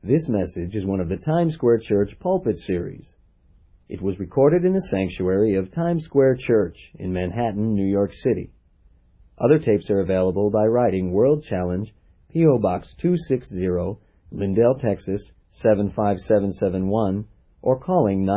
This message is one of the Times Square Church Pulpit Series. It was recorded in the sanctuary of Times Square Church in Manhattan, New York City. Other tapes are available by writing World Challenge, P.O. Box 260, Lindale, Texas 75771, or calling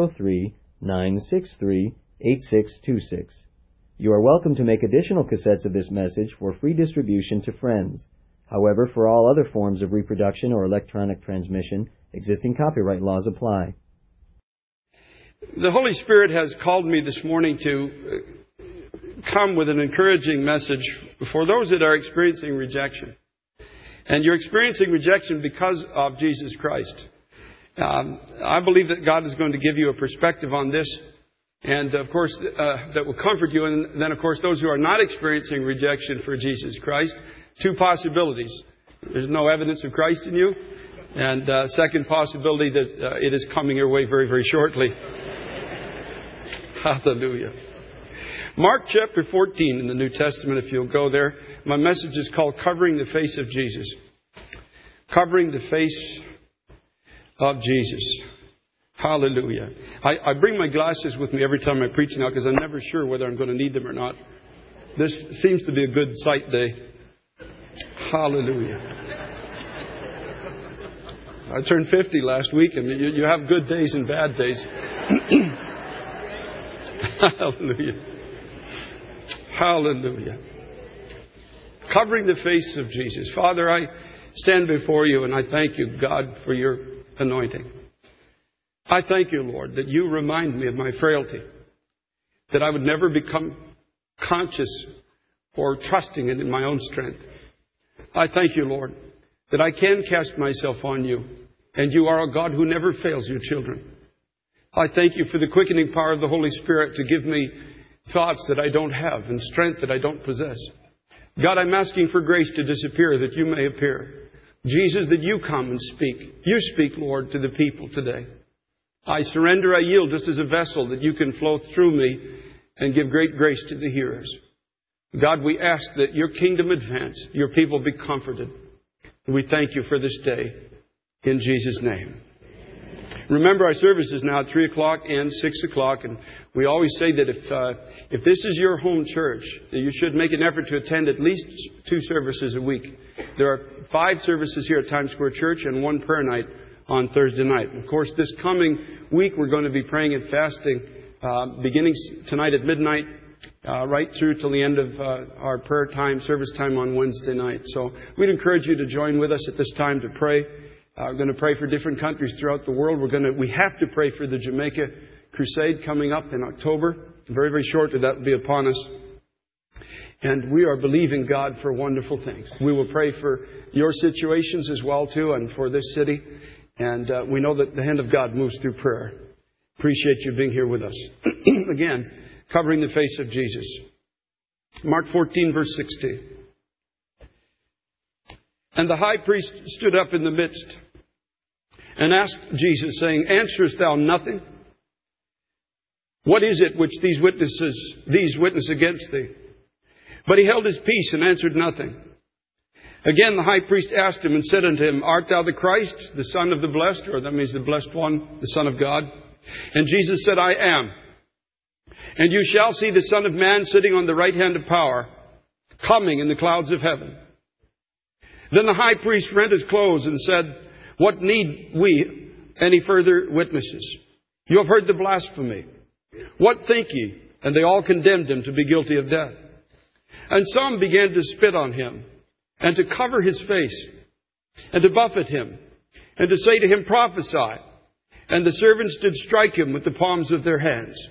903-963-8626. You are welcome to make additional cassettes of this message for free distribution to friends. However, for all other forms of reproduction or electronic transmission, existing copyright laws apply. The Holy Spirit has called me this morning to come with an encouraging message for those that are experiencing rejection. And you're experiencing rejection because of Jesus Christ. I believe that God is going to give you a perspective on this. And, of course, that will comfort you. And then, of course, those who are not experiencing rejection for Jesus Christ, two possibilities. There's no evidence of Christ in you. And second possibility that it is coming your way very, very shortly. Hallelujah. Mark chapter 14 in the New Testament, if you'll go there. My message is called Covering the Face of Jesus. Covering the Face of Jesus. Hallelujah. I bring my glasses with me every time I preach now because I'm never sure whether I'm going to need them or not. This seems to be a good sight day. Hallelujah. I turned 50 last week, and you have good days and bad days. Hallelujah. Hallelujah. Covering the face of Jesus. Father, I stand before you and I thank you, God, for your anointing. I thank you, Lord, that you remind me of my frailty, that I would never become conscious or trusting in my own strength. I thank you, Lord, that I can cast myself on you, and you are a God who never fails your children. I thank you for the quickening power of the Holy Spirit to give me thoughts that I don't have and strength that I don't possess. God, I'm asking for grace to disappear that you may appear. Jesus, that you come and speak. You speak, Lord, to the people today. I surrender, I yield just as a vessel that you can flow through me and give great grace to the hearers. God, we ask that your kingdom advance, your people be comforted. And we thank you for this day in Jesus' name. Remember, our service is now at 3 o'clock and 6 o'clock. And we always say that if this is your home church, that you should make an effort to attend at least 2 services a week. There are 5 services here at Times Square Church and 1 prayer night on Thursday night. Of course, this coming week, we're going to be praying and fasting beginning tonight at midnight, right through till the end of our prayer time, service time on Wednesday night. So we'd encourage you to join with us at this time to pray. We're going to pray for different countries throughout the world. We have to pray for the Jamaica Crusade coming up in October. Very, very shortly that will be upon us. And we are believing God for wonderful things. We will pray for your situations as well, too, and for this city. And we know that the hand of God moves through prayer. Appreciate you being here with us. Again, covering the face of Jesus. Mark 14, verse 16. And the high priest stood up in the midst and asked Jesus, saying, Answerest thou nothing? What is it which these witness against thee? But he held his peace and answered nothing. Again the high priest asked him and said unto him, Art thou the Christ, the Son of the Blessed? Or that means the Blessed One, the Son of God. And Jesus said, I am. And you shall see the Son of Man sitting on the right hand of power, coming in the clouds of heaven. Then the high priest rent his clothes and said, What need we any further witnesses? You have heard the blasphemy. What think ye? And they all condemned him to be guilty of death. And some began to spit on him, and to cover his face, and to buffet him, and to say to him, Prophesy. And the servants did strike him with the palms of their hands.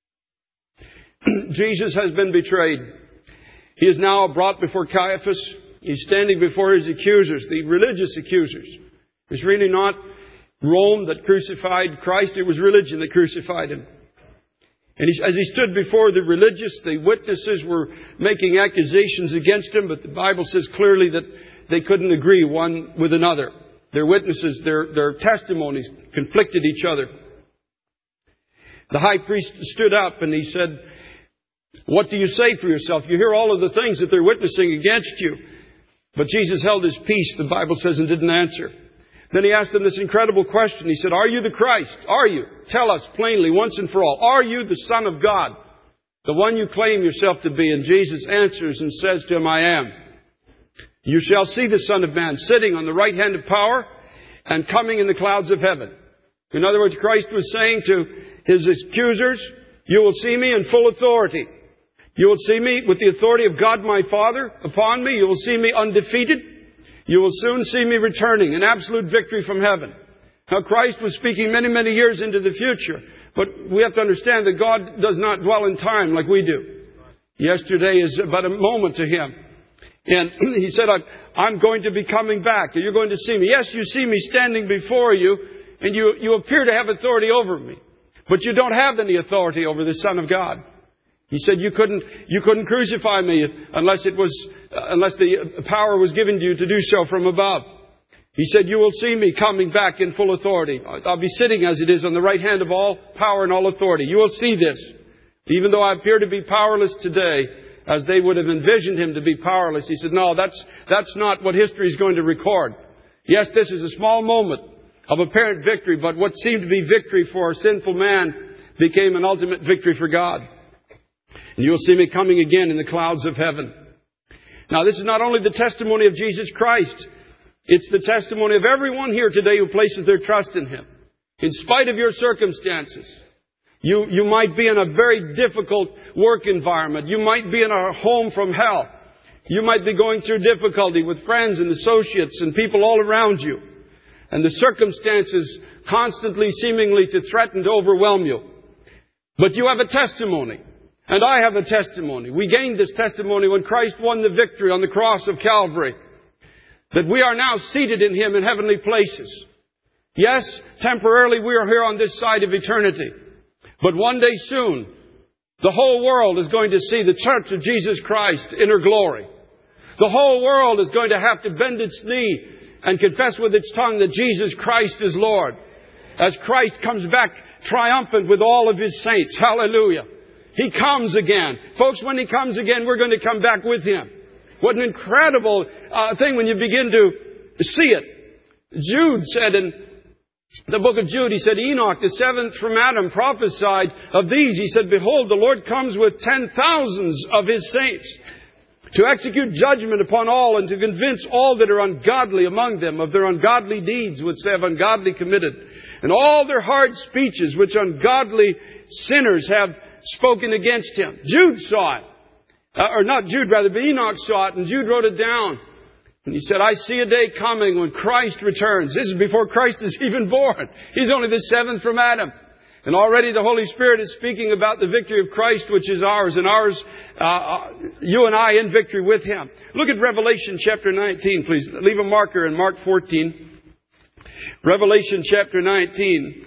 Jesus has been betrayed. He is now brought before Caiaphas. He's standing before his accusers, the religious accusers. It's really not Rome that crucified Christ. It was religion that crucified him. And as he stood before the religious, the witnesses were making accusations against him, but the Bible says clearly that they couldn't agree one with another. Their witnesses, their testimonies conflicted each other. The high priest stood up and he said, What do you say for yourself? You hear all of the things that they're witnessing against you. But Jesus held his peace, the Bible says, and didn't answer. Then he asked them this incredible question. He said, "Are you the Christ? Are you? Tell us plainly, once and for all. Are you the Son of God, the one you claim yourself to be?" And Jesus answers and says to him, "I am. You shall see the Son of Man sitting on the right hand of power and coming in the clouds of heaven." In other words, Christ was saying to His accusers, "You will see me in full authority. You will see me with the authority of God my Father upon me. You will see me undefeated. You will soon see me returning in absolute victory from heaven." Now, Christ was speaking many, many years into the future. But we have to understand that God does not dwell in time like we do. Yesterday is but a moment to Him. And He said, "I'm going to be coming back. You're going to see me. Yes, you see me standing before you, and you appear to have authority over me. But you don't have any authority over the Son of God." He said, "You couldn't crucify me unless the power was given to you to do so from above." He said, "You will see me coming back in full authority. I'll be sitting as it is on the right hand of all power and all authority. You will see this. Even though I appear to be powerless today, as they would have envisioned Him to be powerless." He said, "No, that's not what history is going to record. Yes, this is a small moment of apparent victory, but what seemed to be victory for sinful man became an ultimate victory for God. And you'll see me coming again in the clouds of heaven." Now, this is not only the testimony of Jesus Christ. It's the testimony of everyone here today who places their trust in Him. In spite of your circumstances, you might be in a very difficult work environment. You might be in a home from hell. You might be going through difficulty with friends and associates and people all around you. And the circumstances constantly seemingly to threaten to overwhelm you. But you have a testimony. And I have a testimony. We gained this testimony when Christ won the victory on the cross of Calvary. That we are now seated in Him in heavenly places. Yes, temporarily we are here on this side of eternity. But one day soon, the whole world is going to see the church of Jesus Christ in her glory. The whole world is going to have to bend its knee and confess with its tongue that Jesus Christ is Lord. As Christ comes back triumphant with all of His saints. Hallelujah. He comes again. Folks, when He comes again, we're going to come back with Him. What an incredible thing when you begin to see it. Jude said in the book of Jude, he said, "Enoch, the seventh from Adam, prophesied of these. He said, Behold, the Lord comes with 10,000s of His saints to execute judgment upon all and to convince all that are ungodly among them of their ungodly deeds which they have ungodly committed, and all their hard speeches which ungodly sinners have spoken against Him." Jude saw it. Or not Jude, rather, but Enoch saw it, and Jude wrote it down. And he said, "I see a day coming when Christ returns." This is before Christ is even born. He's only the seventh from Adam. And already the Holy Spirit is speaking about the victory of Christ, which is ours, and ours, you and I in victory with Him. Look at Revelation chapter 19, please. Leave a marker in Mark 14. Revelation chapter 19.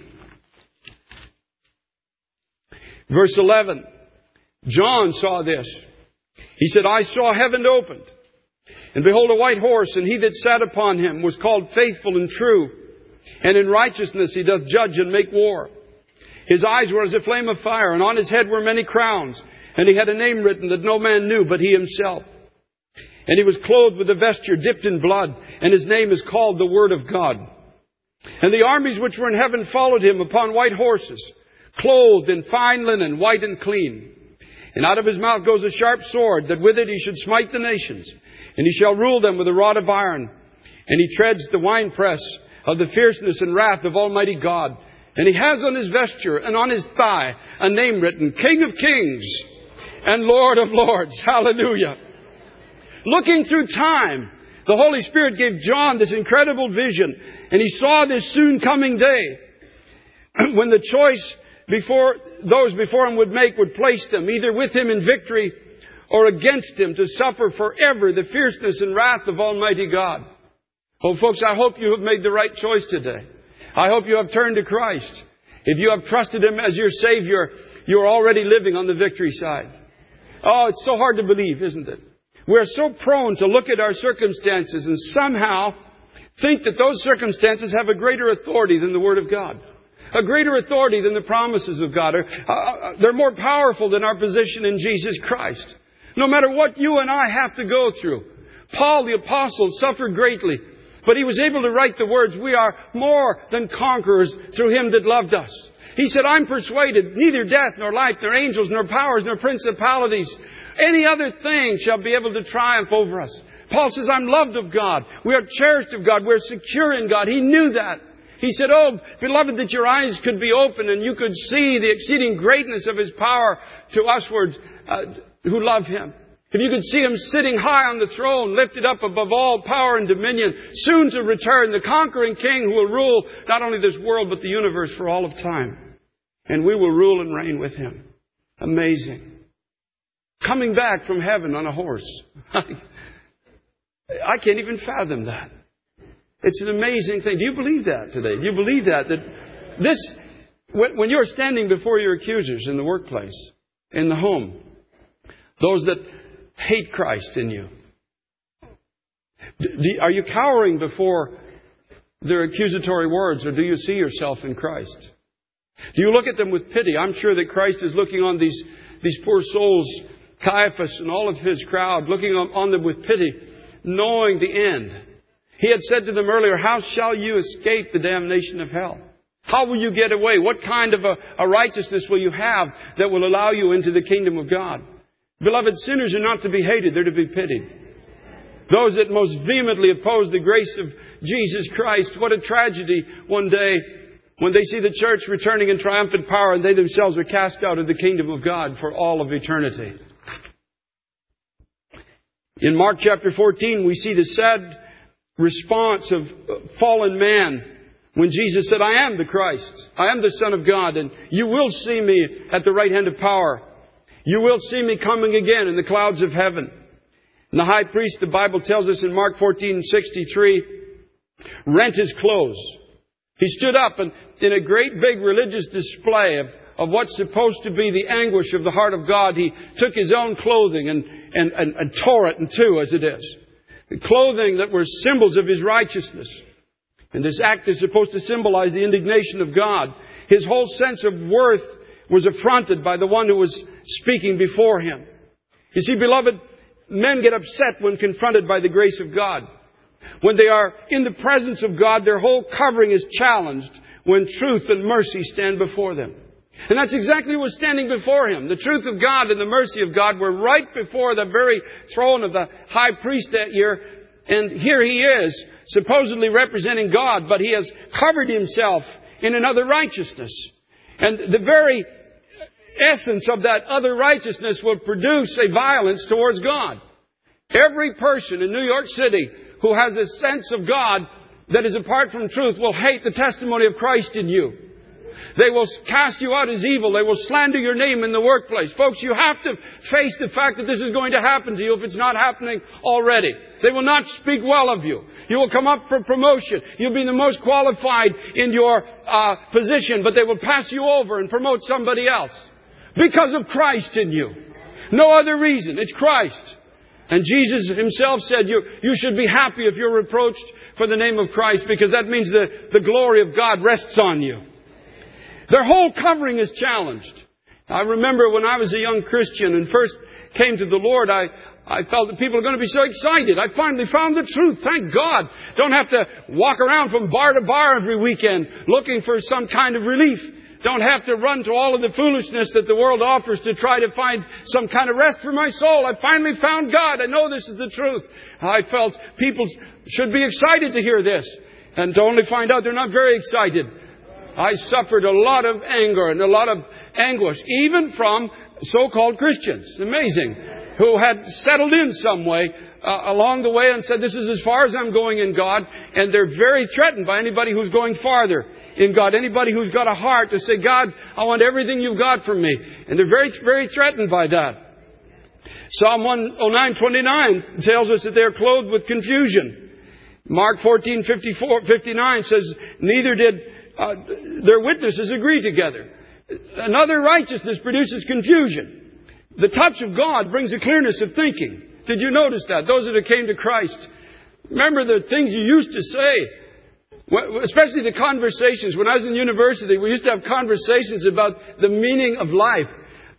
Verse 11. John saw this. He said, "I saw heaven opened, and behold a white horse, and He that sat upon him was called Faithful and True. And in righteousness He doth judge and make war. His eyes were as a flame of fire, and on His head were many crowns. And He had a name written that no man knew but He Himself. And He was clothed with a vesture dipped in blood, and His name is called the Word of God. And the armies which were in heaven followed Him upon white horses, clothed in fine linen, white and clean. And out of His mouth goes a sharp sword, that with it He should smite the nations. And He shall rule them with a rod of iron. And He treads the winepress of the fierceness and wrath of Almighty God. And He has on His vesture and on His thigh a name written, King of Kings and Lord of Lords. Hallelujah. Looking through time, the Holy Spirit gave John this incredible vision. And he saw this soon coming day when the choice those before him would place them either with Him in victory or against Him to suffer forever the fierceness and wrath of Almighty God. Oh, folks, I hope you have made the right choice today. I hope you have turned to Christ. If you have trusted Him as your Savior, you're already living on the victory side. Oh, it's so hard to believe, isn't it? We're so prone to look at our circumstances and somehow think that those circumstances have a greater authority than the Word of God. A greater authority than the promises of God. They're more powerful than our position in Jesus Christ. No matter what you and I have to go through. Paul the Apostle suffered greatly But He was able to write the words, we are more than conquerors through Him that loved us. He said, I'm persuaded neither death nor life nor angels nor powers nor principalities, any other thing shall be able to triumph over us. Paul says, I'm loved of God. We are cherished of God. We're secure in God. He knew that. He said, oh, beloved, that your eyes could be open and you could see the exceeding greatness of His power to uswards who love Him. If you could see Him sitting high on the throne, lifted up above all power and dominion, soon to return, the conquering King who will rule not only this world but the universe for all of time. And we will rule and reign with Him. Amazing. Coming back from heaven on a horse. I can't even fathom that. It's an amazing thing. Do you believe that today? Do you believe that? That this, when you're standing before your accusers in the workplace, in the home, those that hate Christ in you, are you cowering before their accusatory words, or do you see yourself in Christ? Do you look at them with pity? I'm sure that Christ is looking on these poor souls, Caiaphas and all of his crowd, looking on them with pity, knowing the end. He had said to them earlier, how shall you escape the damnation of hell? How will you get away? What kind of a righteousness will you have that will allow you into the kingdom of God? Beloved, sinners are not to be hated, they're to be pitied. Those that most vehemently oppose the grace of Jesus Christ, what a tragedy one day when they see the church returning in triumphant power and they themselves are cast out of the kingdom of God for all of eternity. In Mark chapter 14, we see the sad response of fallen man when Jesus said, I am the Christ. I am the Son of God, and you will see me at the right hand of power. You will see me coming again in the clouds of heaven. And the high priest, the Bible tells us in Mark 14:63, rent his clothes. He stood up and in a great big religious display of what's supposed to be the anguish of the heart of God, he took his own clothing and tore it in two, as it is. The clothing that were symbols of His righteousness. And this act is supposed to symbolize the indignation of God. His whole sense of worth was affronted by the one who was speaking before him. You see, beloved, men get upset when confronted by the grace of God. When they are in the presence of God, their whole covering is challenged when truth and mercy stand before them. And that's exactly what was standing before him. The truth of God and the mercy of God were right before the very throne of the high priest that year. And here he is, supposedly representing God, but he has covered himself in another righteousness. And the very essence of that other righteousness will produce a violence towards God. Every person in New York City who has a sense of God that is apart from truth will hate the testimony of Christ in you. They will cast you out as evil. They will slander your name in the workplace. Folks, you have to face the fact that this is going to happen to you if it's not happening already. They will not speak well of you. You will come up for promotion. You'll be the most qualified in your position, but they will pass you over and promote somebody else. Because of Christ in you. No other reason. It's Christ. And Jesus Himself said you should be happy if you're reproached for the name of Christ, because that means the glory of God rests on you. Their whole covering is challenged. I remember when I was a young Christian and first came to the Lord, I felt that people are going to be so excited. I finally found the truth. Thank God. Don't have to walk around from bar to bar every weekend looking for some kind of relief. Don't have to run to all of the foolishness that the world offers to try to find some kind of rest for my soul. I finally found God. I know this is the truth. I felt people should be excited to hear this, and to only find out they're not very excited. I suffered a lot of anger and a lot of anguish, even from so-called Christians. Amazing. Who had settled in some way along the way and said, this is as far as I'm going in God. And they're very threatened by anybody who's going farther in God. Anybody who's got a heart to say, God, I want everything you've got from me. And they're very, very threatened by that. Psalm 109:29 tells us that they're clothed with confusion. Mark 14:59 says, neither did their witnesses agree together. Another righteousness produces confusion. The touch of God brings a clearness of thinking. Did you notice that? Those that came to Christ. Remember the things you used to say. Especially the conversations. When I was in university, we used to have conversations about the meaning of life.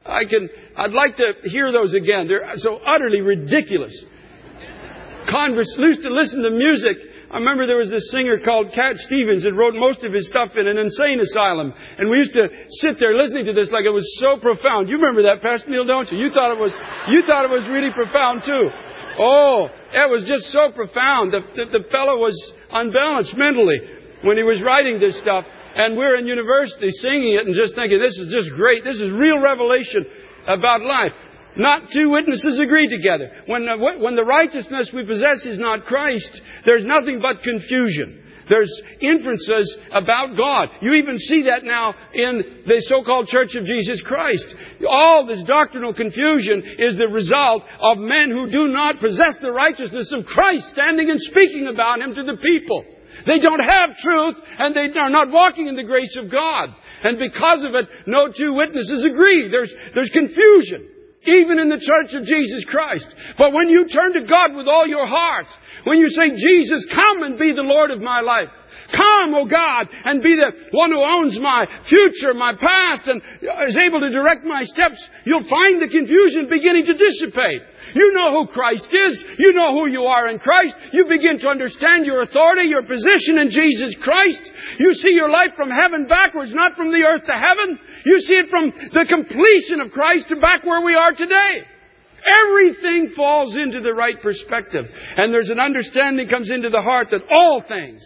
I'd like to hear those again. They're so utterly ridiculous. Used to listen to music I remember there was this singer called Cat Stevens that wrote most of his stuff in an insane asylum. And we used to sit there listening to this like it was so profound. You remember that, Pastor Neil, don't you? You thought it was really profound too. Oh, it was just so profound. The fellow was unbalanced mentally when he was writing this stuff. And we're in university singing it and just thinking, this is just great. This is real revelation about life. Not two witnesses agree together. When the righteousness we possess is not Christ, there's nothing but confusion. There's inferences about God. You even see that now in the so-called Church of Jesus Christ. All this doctrinal confusion is the result of men who do not possess the righteousness of Christ, standing and speaking about Him to the people. They don't have truth, and they are not walking in the grace of God. And because of it, no two witnesses agree. There's confusion, even in the Church of Jesus Christ. But when you turn to God with all your heart, when you say, Jesus, come and be the Lord of my life. Come, O God, and be the one who owns my future, my past, and is able to direct my steps, you'll find the confusion beginning to dissipate. You know who Christ is. You know who you are in Christ. You begin to understand your authority, your position in Jesus Christ. You see your life from heaven backwards, not from the earth to heaven. You see it from the completion of Christ to back where we are today. Everything falls into the right perspective. And there's an understanding comes into the heart that all things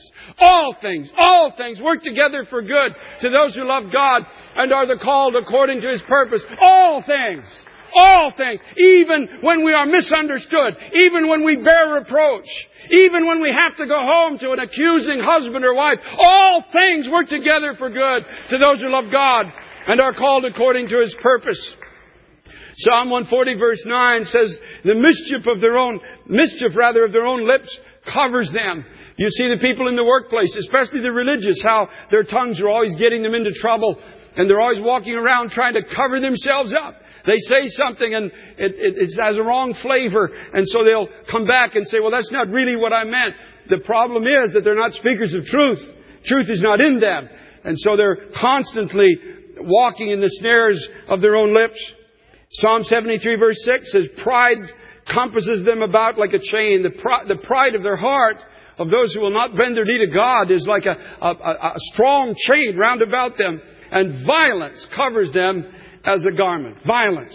work together for good to those who love God and are the called according to His purpose. All things. Even when we are misunderstood. Even when we bear reproach. Even when we have to go home to an accusing husband or wife. All things work together for good to those who love God and are called according to His purpose. Psalm 140 verse 9 says, the mischief of their own lips covers them. You see the people in the workplace, especially the religious, how their tongues are always getting them into trouble. And they're always walking around trying to cover themselves up. They say something and it has a wrong flavor. And so they'll come back and say, well, that's not really what I meant. The problem is that they're not speakers of truth. Truth is not in them. And so they're constantly walking in the snares of their own lips. Psalm 73 verse 6 says, pride compasses them about like a chain. The pride of their heart, of those who will not bend their knee to God, is like a strong chain round about them. And violence covers them as a garment. Violence.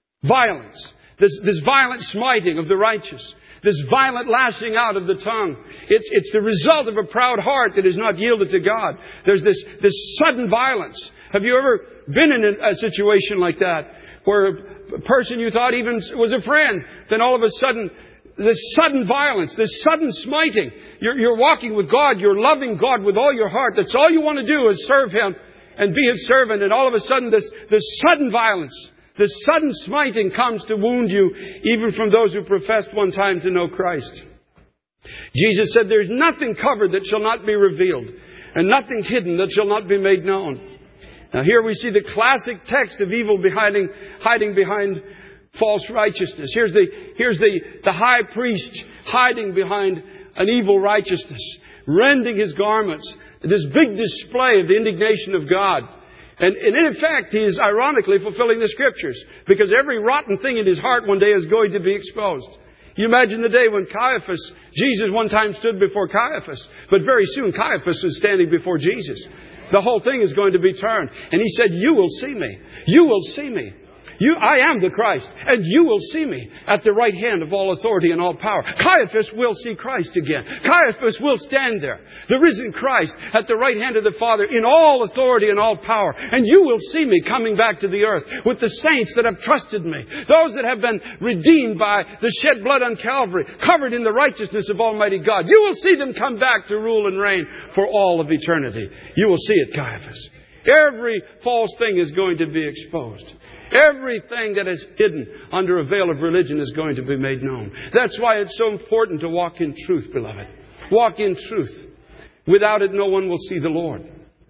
This violent smiting of the righteous. This violent lashing out of the tongue. It's the result of a proud heart that is not yielded to God. There's this sudden violence. Have you ever been in a situation like that? Where a person you thought even was a friend, then all of a sudden, this sudden violence, this sudden smiting. You're walking with God, you're loving God with all your heart. That's all you want to do is serve Him and be His servant. And all of a sudden, this sudden violence, this sudden smiting comes to wound you, even from those who professed one time to know Christ. Jesus said, there's nothing covered that shall not be revealed, and nothing hidden that shall not be made known. Now here we see the classic text of evil hiding behind false righteousness. Here's the high priest hiding behind an evil righteousness, rending his garments. This big display of the indignation of God. And in effect, he is ironically fulfilling the Scriptures, because every rotten thing in his heart one day is going to be exposed. You imagine the day when Jesus one time stood before Caiaphas, but very soon Caiaphas is standing before Jesus. The whole thing is going to be turned. And he said, you will see me. You will see me. I am the Christ, and you will see me at the right hand of all authority and all power. Caiaphas will see Christ again. Caiaphas will stand there, the risen Christ, at the right hand of the Father in all authority and all power. And you will see me coming back to the earth with the saints that have trusted me, those that have been redeemed by the shed blood on Calvary, covered in the righteousness of Almighty God. You will see them come back to rule and reign for all of eternity. You will see it, Caiaphas. Every false thing is going to be exposed. Everything that is hidden under a veil of religion is going to be made known. That's why it's so important to walk in truth, beloved. Walk in truth. Without it, no one will see the Lord.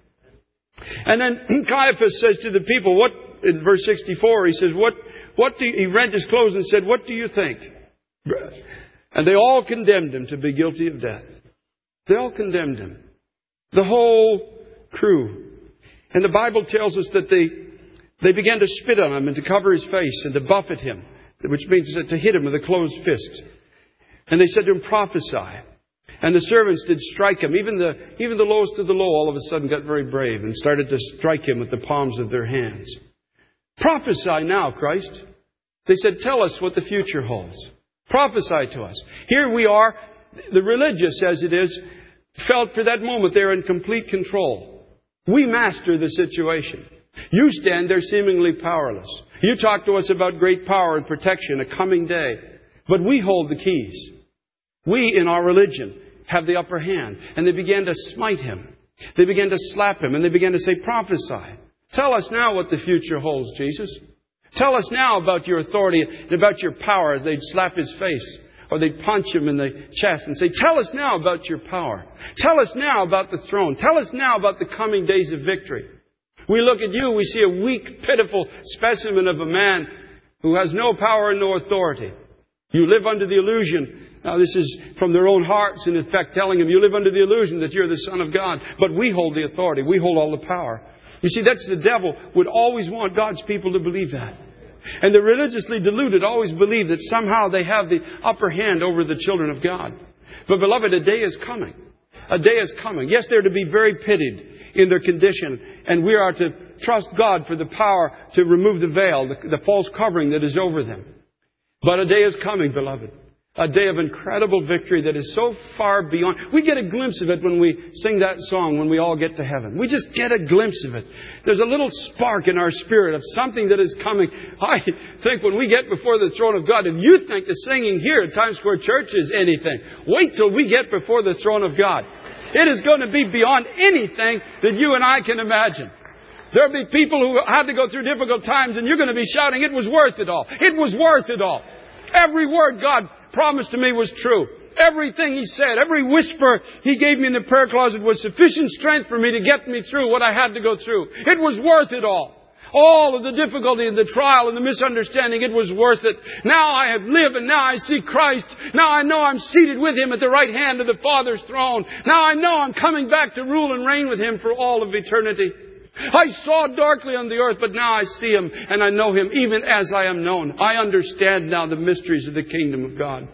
And then Caiaphas says to the people, in verse 64, he says, he rent his clothes and said, what do you think? And they all condemned him to be guilty of death. They all condemned him. The whole crew. And the Bible tells us that they began to spit on him and to cover his face and to buffet him, which means to hit him with a closed fist. And they said to him, prophesy. And the servants did strike him. Even the lowest of the low all of a sudden got very brave and started to strike him with the palms of their hands. Prophesy now, Christ. They said, tell us what the future holds. Prophesy to us. Here we are, the religious as it is, felt for that moment they're in complete control. We master the situation. You stand there seemingly powerless. You talk to us about great power and protection, a coming day. But we hold the keys. We, in our religion, have the upper hand. And they began to smite him. They began to slap him. And they began to say, prophesy. Tell us now what the future holds, Jesus. Tell us now about your authority and about your power. They'd slap his face. Or they'd punch him in the chest and say, tell us now about your power. Tell us now about the throne. Tell us now about the coming days of victory. We look at you, we see a weak, pitiful specimen of a man who has no power and no authority. You live under the illusion. Now this is from their own hearts, in effect, telling them you live under the illusion that you're the Son of God. But we hold the authority. We hold all the power. You see, that's the devil would always want God's people to believe that. And the religiously deluded always believe that somehow they have the upper hand over the children of God. But beloved, a day is coming. A day is coming. Yes, they're to be very pitied in their condition. And we are to trust God for the power to remove the veil, the false covering that is over them. But a day is coming, beloved. A day of incredible victory that is so far beyond. We get a glimpse of it when we sing that song when we all get to heaven. We just get a glimpse of it. There's a little spark in our spirit of something that is coming. I think when we get before the throne of God, if you think the singing here at Times Square Church is anything, wait till we get before the throne of God. It is going to be beyond anything that you and I can imagine. There'll be people who had to go through difficult times and you're going to be shouting, it was worth it all. It was worth it all. Every word God promised to me was true. Everything He said, every whisper He gave me in the prayer closet was sufficient strength for me to get me through what I had to go through. It was worth it all. All of the difficulty and the trial and the misunderstanding, it was worth it. Now I have lived and now I see Christ. Now I know I'm seated with Him at the right hand of the Father's throne. Now I know I'm coming back to rule and reign with Him for all of eternity. I saw darkly on the earth, but now I see Him and I know Him even as I am known. I understand now the mysteries of the kingdom of God.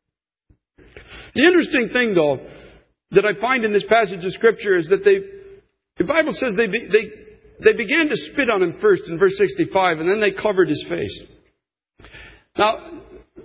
The interesting thing, though, that I find in this passage of Scripture is that the Bible says they began to spit on Him first in verse 65, and then they covered His face. Now,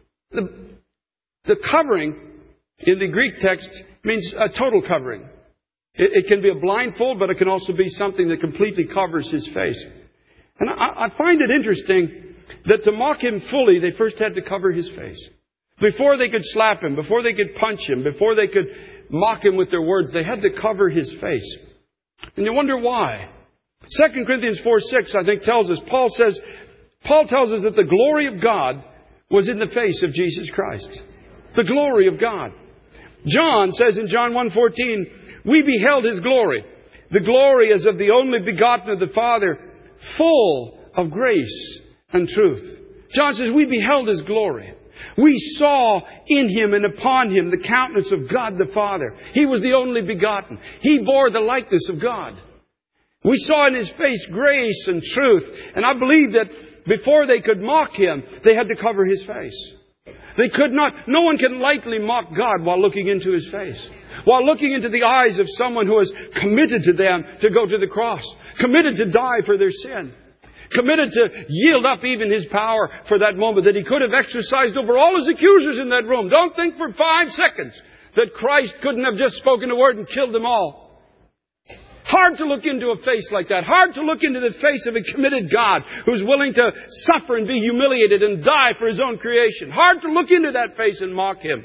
the covering in the Greek text means a total covering. It can be a blindfold, but it can also be something that completely covers His face. And I find it interesting that to mock Him fully, they first had to cover His face. Before they could slap Him, before they could punch Him, before they could mock Him with their words, they had to cover His face. And you wonder why. 2 Corinthians 4:6, I think, tells us, Paul tells us that the glory of God was in the face of Jesus Christ. The glory of God. John says in John 1:14, we beheld His glory. The glory as of the only begotten of the Father, full of grace and truth. John says we beheld His glory. We saw in Him and upon Him the countenance of God the Father. He was the only begotten. He bore the likeness of God. We saw in His face grace and truth. And I believe that before they could mock Him, they had to cover His face. They could not, no one can lightly mock God while looking into His face. While looking into the eyes of someone who has committed to them to go to the cross. Committed to die for their sin. Committed to yield up even His power for that moment that He could have exercised over all His accusers in that room. Don't think for 5 seconds that Christ couldn't have just spoken a word and killed them all. Hard to look into a face like that. Hard to look into the face of a committed God who's willing to suffer and be humiliated and die for His own creation. Hard to look into that face and mock Him.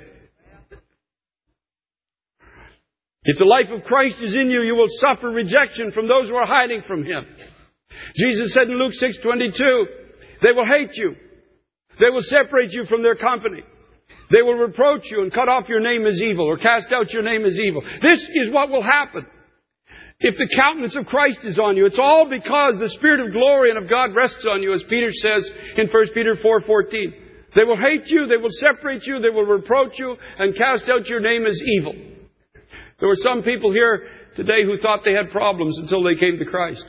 If the life of Christ is in you, you will suffer rejection from those who are hiding from Him. Jesus said in Luke 6:22, they will hate you. They will separate you from their company. They will reproach you and cut off your name as evil or cast out your name as evil. This is what will happen. If the countenance of Christ is on you, it's all because the Spirit of glory and of God rests on you, as Peter says in 1 Peter 4:14. They will hate you, they will separate you, they will reproach you and cast out your name as evil. There were some people here today who thought they had problems until they came to Christ.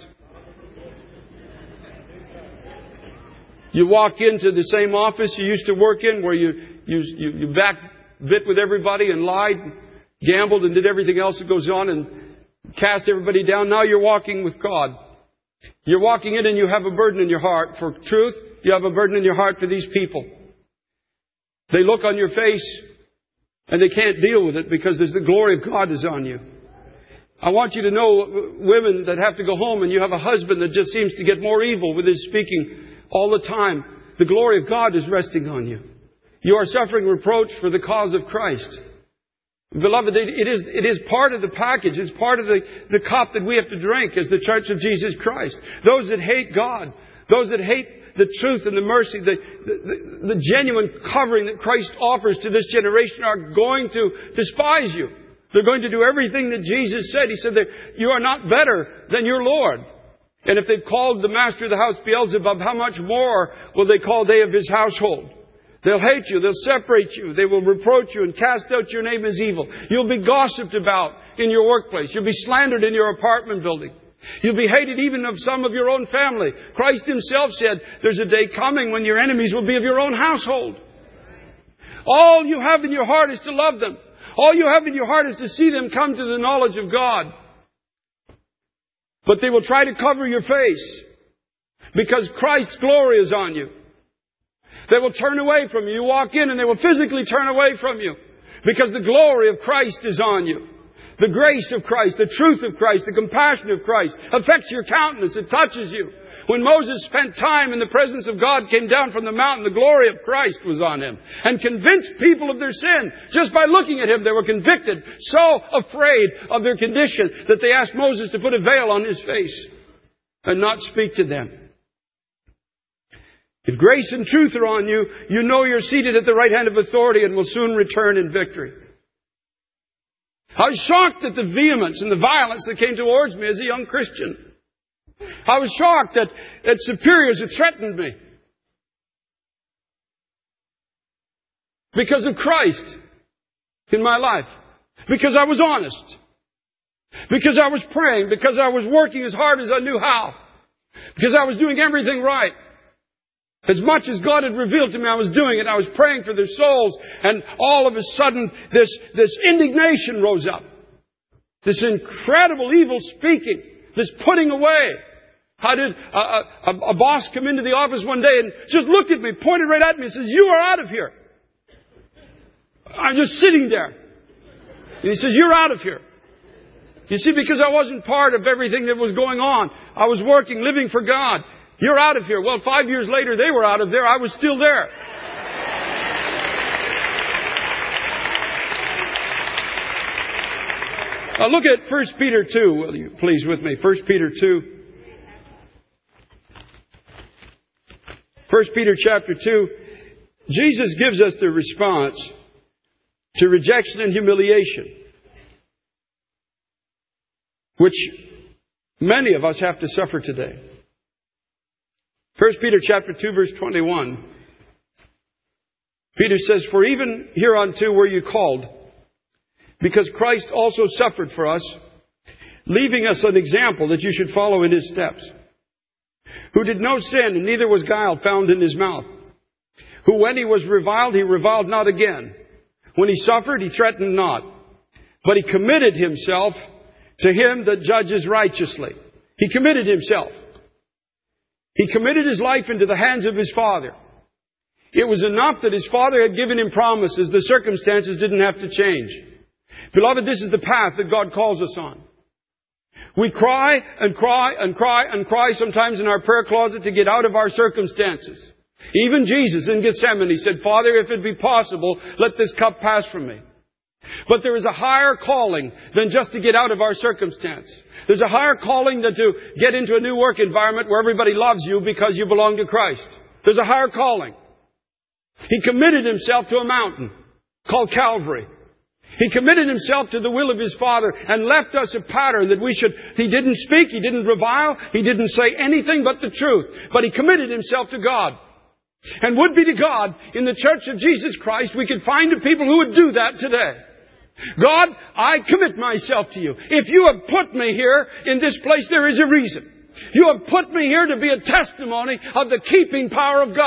You walk into the same office you used to work in where you backbit with everybody and lied. gambled and did everything else that goes on and cast everybody down. Now you're walking with God. You're walking in and you have a burden in your heart for truth. You have a burden in your heart for these people. They look on your face and they can't deal with it because the glory of God is on you. I want you to know, women that have to go home and you have a husband that just seems to get more evil with his speaking all the time, the glory of God is resting on you. You are suffering reproach for the cause of Christ. Beloved, it is part of the package. It's part of the cup that we have to drink as the Church of Jesus Christ. Those that hate God, those that hate the truth and the mercy, the genuine covering that Christ offers to this generation are going to despise you. They're going to do everything that Jesus said. He said that you are not better than your Lord. And if they've called the master of the house Beelzebub, how much more will they call they of his household? They'll hate you. They'll separate you. They will reproach you and cast out your name as evil. You'll be gossiped about in your workplace. You'll be slandered in your apartment building. You'll be hated even of some of your own family. Christ Himself said there's a day coming when your enemies will be of your own household. All you have in your heart is to love them. All you have in your heart is to see them come to the knowledge of God. But they will try to cover your face because Christ's glory is on you. They will turn away from you. You walk in and they will physically turn away from you because the glory of Christ is on you. The grace of Christ, the truth of Christ, the compassion of Christ affects your countenance. It touches you. When Moses spent time in the presence of God, came down from the mountain, the glory of Christ was on him and convinced people of their sin. Just by looking at him, they were convicted, so afraid of their condition that they asked Moses to put a veil on his face and not speak to them. If grace and truth are on you, you know you're seated at the right hand of authority and will soon return in victory. I was shocked at the vehemence and the violence that came towards me as a young Christian. I was shocked that superiors had threatened me because of Christ in my life. Because I was honest. Because I was praying. Because I was working as hard as I knew how. Because I was doing everything right. As much as God had revealed to me, I was doing it. I was praying for their souls. And all of a sudden, this indignation rose up. This incredible evil speaking. This putting away. How did a boss come into the office one day and just looked at me, pointed right at me and says, "You are out of here." I'm just sitting there. And he says, "You're out of here." You see, because I wasn't part of everything that was going on. I was working, living for God. "You're out of here." Well, 5 years later, they were out of there. I was still there. Now look at 1 Peter 2, will you please with me? 1 Peter 2. 1 Peter chapter 2. Jesus gives us the response to rejection and humiliation, which many of us have to suffer today. 1 Peter chapter 2 verse 21. Peter says, "For even hereunto were you called, because Christ also suffered for us, leaving us an example that you should follow in His steps. Who did no sin, and neither was guile found in His mouth. Who when He was reviled, He reviled not again. When He suffered, He threatened not. But He committed Himself to Him that judges righteously." He committed Himself. He committed His life into the hands of His Father. It was enough that His Father had given Him promises. The circumstances didn't have to change. Beloved, this is the path that God calls us on. We cry and cry and cry and cry sometimes in our prayer closet to get out of our circumstances. Even Jesus in Gethsemane said, "Father, if it be possible, let this cup pass from me." But there is a higher calling than just to get out of our circumstance. There's a higher calling than to get into a new work environment where everybody loves you because you belong to Christ. There's a higher calling. He committed Himself to a mountain called Calvary. He committed Himself to the will of His Father and left us a pattern that we should... He didn't speak, He didn't revile, He didn't say anything but the truth. But He committed Himself to God. And would be to God, in the Church of Jesus Christ, we could find a people who would do that today. God, I commit myself to you. If you have put me here in this place, there is a reason. You have put me here to be a testimony of the keeping power of God.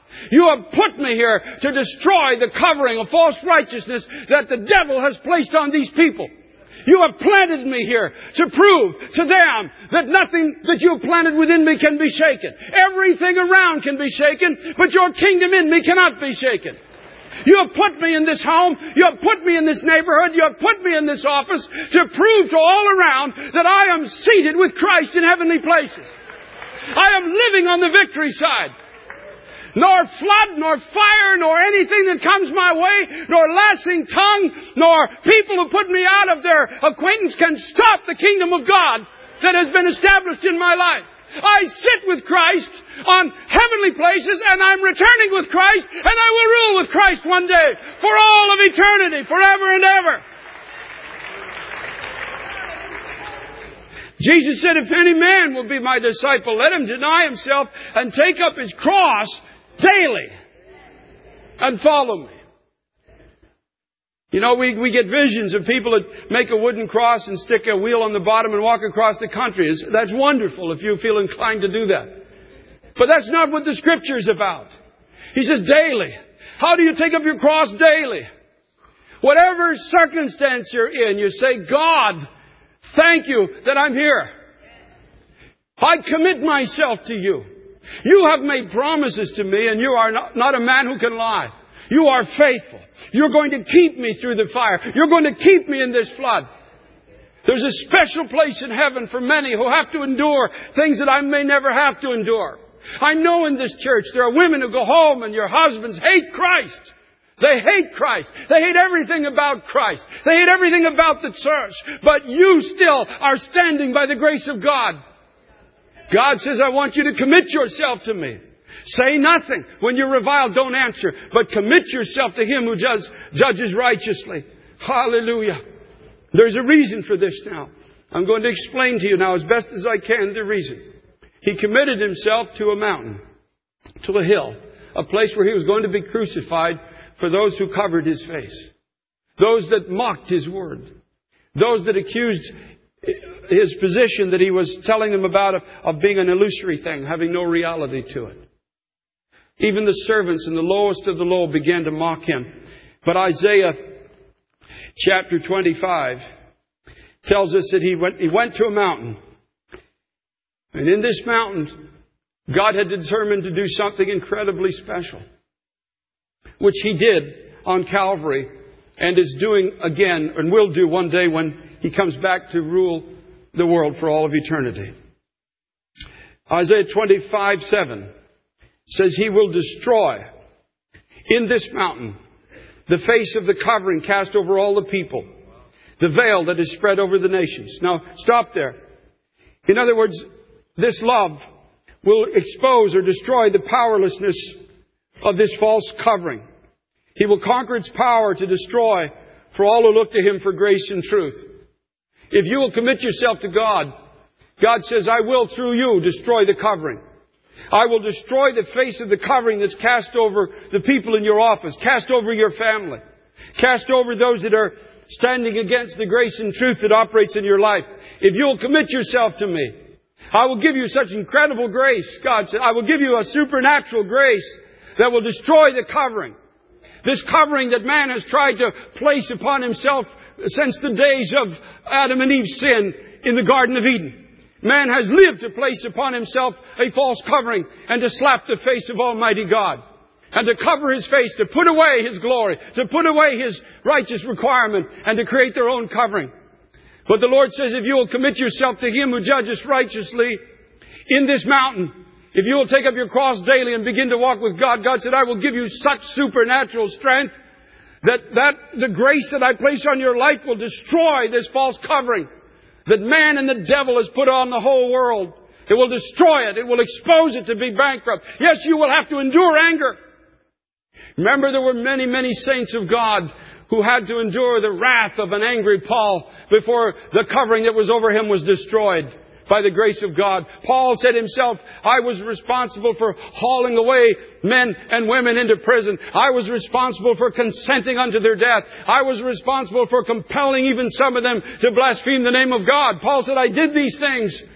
You have put me here to destroy the covering of false righteousness that the devil has placed on these people. You have planted me here to prove to them that nothing that you have planted within me can be shaken. Everything around can be shaken, but your kingdom in me cannot be shaken. You have put me in this home. You have put me in this neighborhood. You have put me in this office to prove to all around that I am seated with Christ in heavenly places. I am living on the victory side. Nor flood, nor fire, nor anything that comes my way, nor lashing tongue, nor people who put me out of their acquaintance can stop the kingdom of God that has been established in my life. I sit with Christ on heavenly places, and I'm returning with Christ, and I will rule with Christ one day for all of eternity, forever and ever. Jesus said, if any man will be my disciple, let him deny himself and take up his cross daily and follow me. You know, we get visions of people that make a wooden cross and stick a wheel on the bottom and walk across the country. That's wonderful if you feel inclined to do that. But that's not what the Scripture is about. He says daily. How do you take up your cross daily? Whatever circumstance you're in, you say, God, thank you that I'm here. I commit myself to you. You have made promises to me, and you are not a man who can lie. You are faithful. You're going to keep me through the fire. You're going to keep me in this flood. There's a special place in heaven for many who have to endure things that I may never have to endure. I know in this church there are women who go home and your husbands hate Christ. They hate Christ. They hate everything about Christ. They hate everything about the church. But you still are standing by the grace of God. God says, I want you to commit yourself to me. Say nothing. When you're reviled, don't answer. But commit yourself to Him who judges righteously. Hallelujah. There's a reason for this now. I'm going to explain to you now as best as I can the reason. He committed Himself to a mountain, to a hill, a place where He was going to be crucified for those who covered His face, those that mocked His word, those that accused His position that He was telling them about of being an illusory thing, having no reality to it. Even the servants and the lowest of the low began to mock Him. But Isaiah chapter 25 tells us that He went to a mountain. And in this mountain, God had determined to do something incredibly special, which He did on Calvary and is doing again and will do one day when He comes back to rule the world for all of eternity. Isaiah 25:7 says He will destroy in this mountain the face of the covering cast over all the people, the veil that is spread over the nations. Now, stop there. In other words, this love will expose or destroy the powerlessness of this false covering. He will conquer its power to destroy for all who look to Him for grace and truth. If you will commit yourself to God, God says, I will through you destroy the covering. I will destroy the face of the covering that's cast over the people in your office, cast over your family, cast over those that are standing against the grace and truth that operates in your life. If you will commit yourself to me, I will give you such incredible grace. God said, I will give you a supernatural grace that will destroy the covering. This covering that man has tried to place upon himself since the days of Adam and Eve's sin in the Garden of Eden. Man has lived to place upon himself a false covering and to slap the face of Almighty God and to cover His face, to put away His glory, to put away His righteous requirement and to create their own covering. But the Lord says, if you will commit yourself to Him who judges righteously in this mountain, if you will take up your cross daily and begin to walk with God, God said, I will give you such supernatural strength that the grace that I place on your life will destroy this false covering that man and the devil has put on the whole world. It will destroy it. It will expose it to be bankrupt. Yes, you will have to endure anger. Remember, there were many, many saints of God who had to endure the wrath of an angry Paul before the covering that was over him was destroyed by the grace of God. Paul said himself, I was responsible for hauling away men and women into prison. I was responsible for consenting unto their death. I was responsible for compelling even some of them to blaspheme the name of God. Paul said, I did these things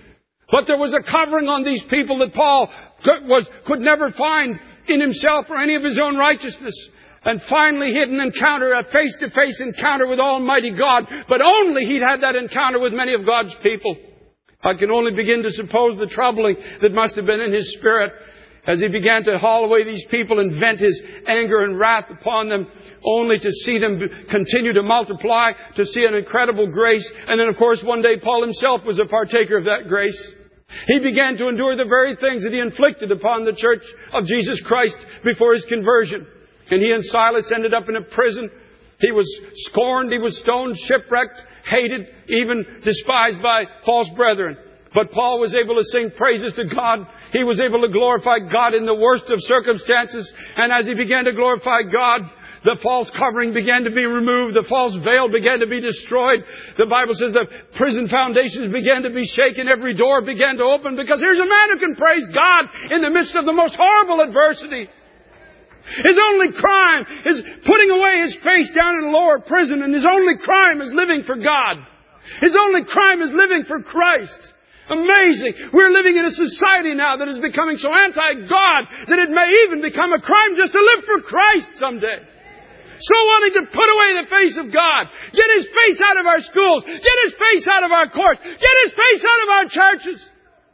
But there was a covering on these people that Paul could never find in himself or any of his own righteousness. And finally he had an encounter, a face-to-face encounter with Almighty God. But only he'd had that encounter with many of God's people. I can only begin to suppose the troubling that must have been in his spirit as he began to haul away these people and vent his anger and wrath upon them, only to see them continue to multiply, to see an incredible grace. And then, of course, one day Paul himself was a partaker of that grace. He began to endure the very things that he inflicted upon the church of Jesus Christ before his conversion. And he and Silas ended up in a prison. He was scorned, he was stoned, shipwrecked, hated, even despised by false brethren. But Paul was able to sing praises to God. He was able to glorify God in the worst of circumstances. And as he began to glorify God, the false covering began to be removed. The false veil began to be destroyed. The Bible says the prison foundations began to be shaken. Every door began to open, because here's a man who can praise God in the midst of the most horrible adversity. His only crime is putting away his face down in a lower prison, and his only crime is living for God. His only crime is living for Christ. Amazing. We're living in a society now that is becoming so anti-God that it may even become a crime just to live for Christ someday. So wanting to put away the face of God. Get His face out of our schools. Get His face out of our courts. Get His face out of our churches.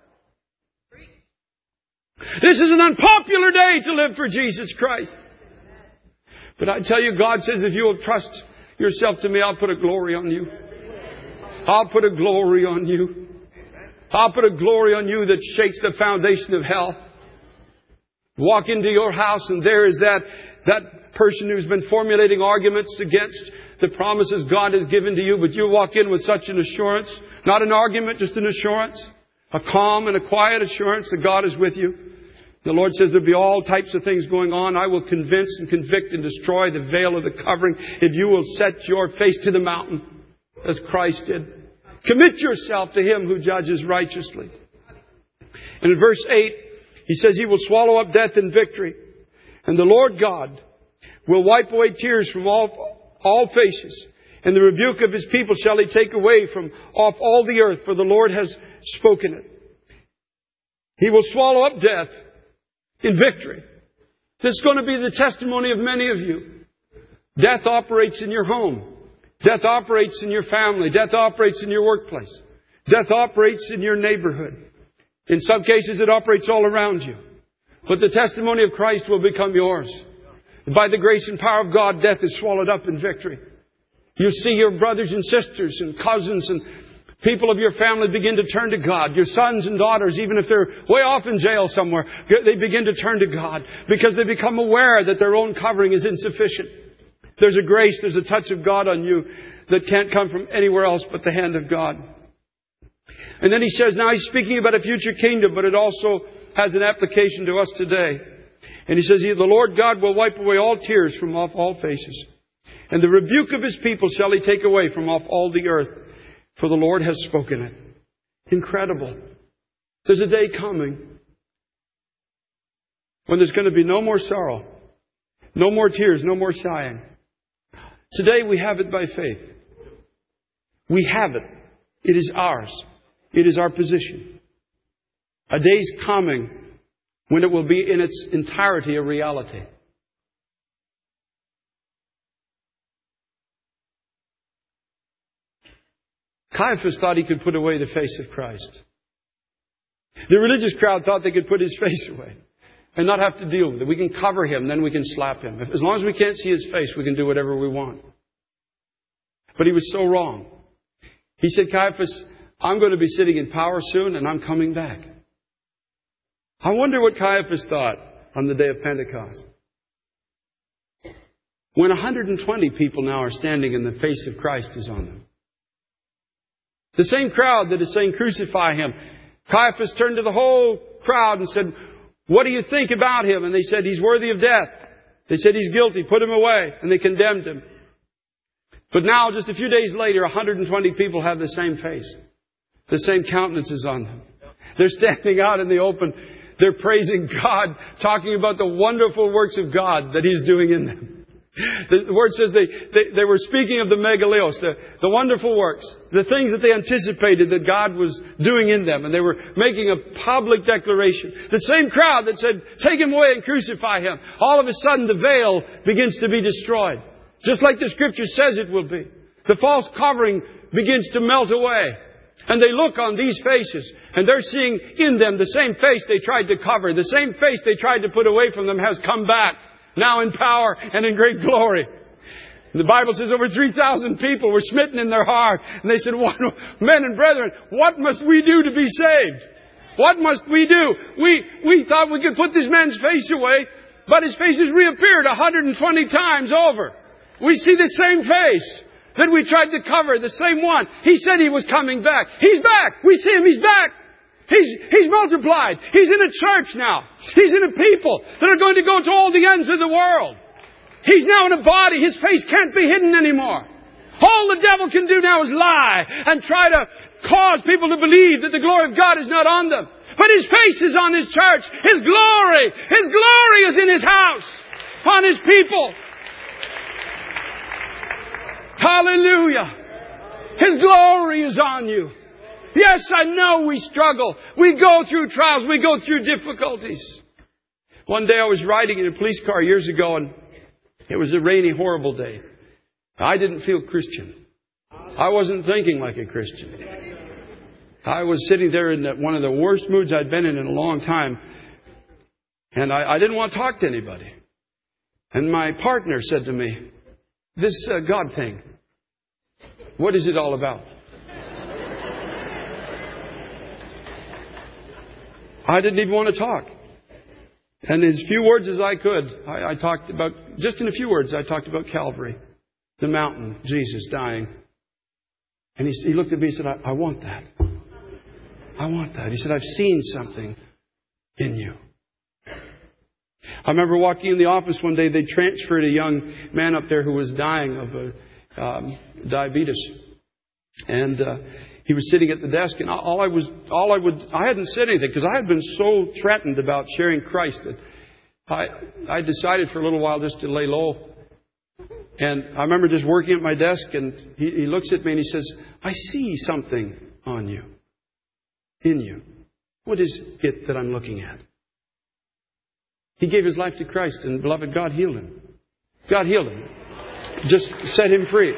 This is an unpopular day to live for Jesus Christ. But I tell you, God says, if you will trust yourself to me, I'll put a glory on you. I'll put a glory on you. I'll put a glory on you that shakes the foundation of hell. Walk into your house and there is that person who's been formulating arguments against the promises God has given to you, but you walk in with such an assurance, not an argument, just an assurance, a calm and a quiet assurance that God is with you. The Lord says there'll be all types of things going on. I will convince and convict and destroy the veil of the covering if you will set your face to the mountain as Christ did. Commit yourself to Him who judges righteously. And in verse 8, He says He will swallow up death in victory. And the Lord God will wipe away tears from all faces. And the rebuke of His people shall He take away from off all the earth, for the Lord has spoken it. He will swallow up death in victory. This is going to be the testimony of many of you. Death operates in your home. Death operates in your family. Death operates in your workplace. Death operates in your neighborhood. In some cases, it operates all around you. But the testimony of Christ will become yours. By the grace and power of God, death is swallowed up in victory. You see your brothers and sisters and cousins and people of your family begin to turn to God. Your sons and daughters, even if they're way off in jail somewhere, they begin to turn to God because they become aware that their own covering is insufficient. There's a grace, there's a touch of God on you that can't come from anywhere else but the hand of God. And then He says, now He's speaking about a future kingdom, but it also has an application to us today. And He says, the Lord God will wipe away all tears from off all faces. And the rebuke of His people shall He take away from off all the earth, for the Lord has spoken it. Incredible. There's a day coming when there's going to be no more sorrow, no more tears, no more sighing. Today we have it by faith. We have it. It is ours. It is our position. A day's coming when it will be in its entirety a reality. Caiaphas thought he could put away the face of Christ. The religious crowd thought they could put His face away and not have to deal with it. We can cover Him, then we can slap Him. As long as we can't see His face, we can do whatever we want. But he was so wrong. He said, Caiaphas, I'm going to be sitting in power soon and I'm coming back. I wonder what Caiaphas thought on the day of Pentecost. When 120 people now are standing and the face of Christ is on them. The same crowd that is saying, crucify Him. Caiaphas turned to the whole crowd and said, what do you think about Him? And they said, He's worthy of death. They said, He's guilty. Put Him away. And they condemned Him. But now, just a few days later, 120 people have the same face. The same countenances on them. They're standing out in the open. They're praising God, talking about the wonderful works of God that He's doing in them. The word says they were speaking of the megaleos, the wonderful works, the things that they anticipated that God was doing in them. And they were making a public declaration. The same crowd that said, take Him away and crucify Him. All of a sudden the veil begins to be destroyed. Just like the Scripture says it will be. The false covering begins to melt away. And they look on these faces, and they're seeing in them the same face they tried to cover. The same face they tried to put away from them has come back, now in power and in great glory. And the Bible says over 3,000 people were smitten in their heart. And they said, men and brethren, what must we do to be saved? What must we do? We thought we could put this man's face away, but his face has reappeared 120 times over. We see the same face that we tried to cover, the same one. He said He was coming back. He's back. We see Him. He's back. He's multiplied. He's in a church now. He's in a people that are going to go to all the ends of the world. He's now in a body. His face can't be hidden anymore. All the devil can do now is lie and try to cause people to believe that the glory of God is not on them. But His face is on His church. His glory is in His house, on His people. Hallelujah. His glory is on you. Yes, I know we struggle. We go through trials. We go through difficulties. One day I was riding in a police car years ago, and it was a rainy, horrible day. I didn't feel Christian. I wasn't thinking like a Christian. I was sitting there in one of the worst moods I'd been in a long time. And I didn't want to talk to anybody. And my partner said to me, this God thing, what is it all about? I didn't even want to talk. And as few words as I could, I talked about, just in a few words, I talked about Calvary, the mountain, Jesus dying. And he looked at me and said, I want that. I want that. He said, I've seen something in you. I remember walking in the office one day. They transferred a young man up there who was dying of diabetes, and he was sitting at the desk. And I hadn't said anything because I had been so threatened about sharing Christ that I decided for a little while just to lay low. And I remember just working at my desk, and he looks at me and he says, "I see something on you, in you. What is it that I'm looking at?" He gave his life to Christ, and beloved, God healed him. God healed him. Just set him free.